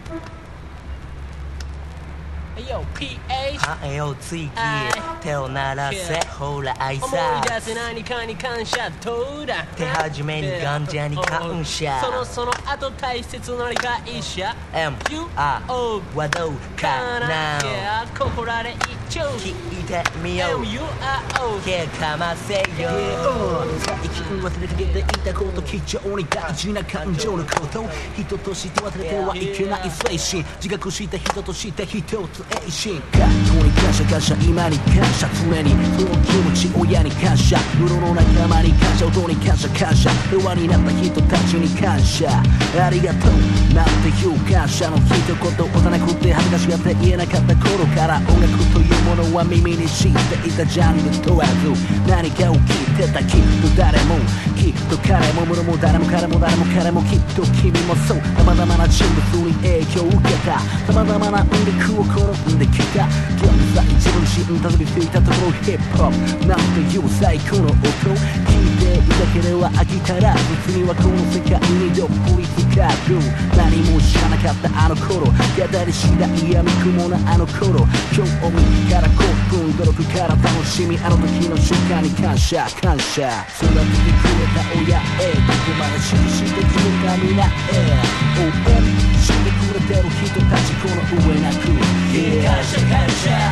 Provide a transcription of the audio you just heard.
羽をついて手を鳴らせほら挨拶思い出せ何かに感謝どうだ手始めにガンジャに感謝その後大切な理解者 MR はどうかなここらで一丁聞いてみよう MURO けかませよ最近忘れかけていたこと貴重に大事な感情のこと人として忘れてはいけない精神自覚した人として一つ永進過去に感謝感謝今に感謝常にその気持ち親に感謝室の仲間に感謝音に感謝感謝平和になった人たちに感謝ありがとうなんていう感謝の一言幼くて恥ずかしがって言えなかった頃から音楽というものは耳にしていたジャンル問わず何かを聞いてたきっと誰もきっと彼も室も誰も彼も誰も彼もきっと君もそう様々な人物に影響を受けた様々な音楽を好んできた現在自分自身たどり着いたところヒップホップなんていう最高の音聞いていたければ飽きたら別にはこの世界にどっぷり浸かる何も知らなかったあの頃やだり次第やみくもなあの頃興味から興奮努力から楽しみあの時の瞬間に感謝感謝育ててくれた親へどこまで支持してくれた皆へ応援してくれてる人たちこの上なく、感謝感謝